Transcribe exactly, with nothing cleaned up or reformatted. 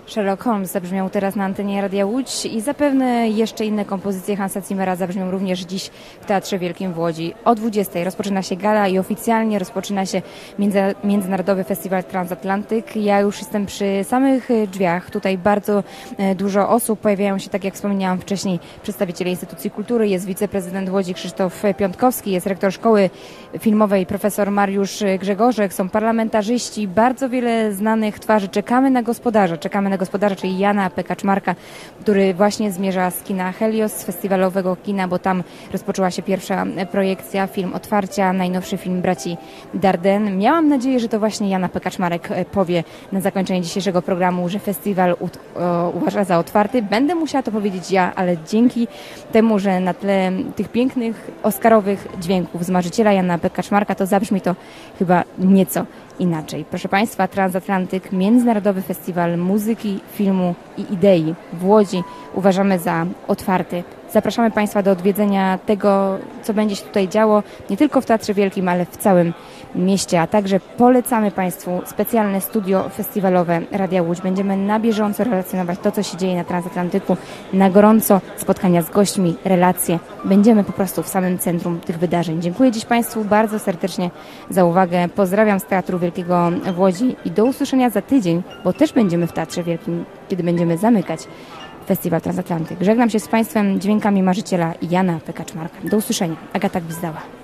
Sherlock Holmes zabrzmiał teraz na antenie Radia Łódź i zapewne jeszcze inne kompozycje Hansa Zimmera zabrzmią również dziś w Teatrze Wielkim w Łodzi. O dwudziestej rozpoczyna się gala i oficjalnie rozpoczyna się między, Międzynarodowy Festiwal Transatlantyk. Ja już jestem przy samych drzwiach. Tutaj bardzo dużo osób. Pojawiają się, tak jak wspomniałam wcześniej, przedstawiciele instytucji kultury. Jest wiceprezydent Łodzi Krzysztof Piątkowski, jest rektor Szkoły Filmowej profesor Mariusz Grzegorzek, są parlamentarzyści, bardzo wiele znanych twarzy. Czekamy na gospodarza, czekamy na gospodarza, czyli Jana P. Kaczmarka, który właśnie zmierza z kina Helios, z festiwalowego kina, bo tam rozpoczęła się pierwsza projekcja, film otwarcia, najnowszy film braci Dardenne. Miałam nadzieję, że to właśnie Jana P. Kaczmarek powie na zakończenie dzisiejszego programu, że festiwal u- o, uważa za otwarty. Będę musiała to powiedzieć ja, ale dzięki temu, że na tle tych pięknych, oscarowych dźwięków z marzyciela Jana P. Kaczmarka, to zabrzmi to chyba nieco inaczej. Proszę Państwa, Transatlantyk, Międzynarodowy Festiwal Muzyki, Filmu i Idei w Łodzi uważamy za otwarty. Zapraszamy Państwa do odwiedzenia tego, co będzie się tutaj działo, nie tylko w Teatrze Wielkim, ale w całym mieście, a także polecamy Państwu specjalne studio festiwalowe Radia Łódź. Będziemy na bieżąco relacjonować to, co się dzieje na Transatlantyku, na gorąco, spotkania z gośćmi, relacje. Będziemy po prostu w samym centrum tych wydarzeń. Dziękuję dziś Państwu bardzo serdecznie za uwagę. Pozdrawiam z Teatru Wielkiego w Łodzi i do usłyszenia za tydzień, bo też będziemy w Teatrze Wielkim, kiedy będziemy zamykać Festiwal Transatlantyk. Żegnam się z Państwem dźwiękami marzyciela Jana P. Kaczmarka. Do usłyszenia. Agata Gwizdała.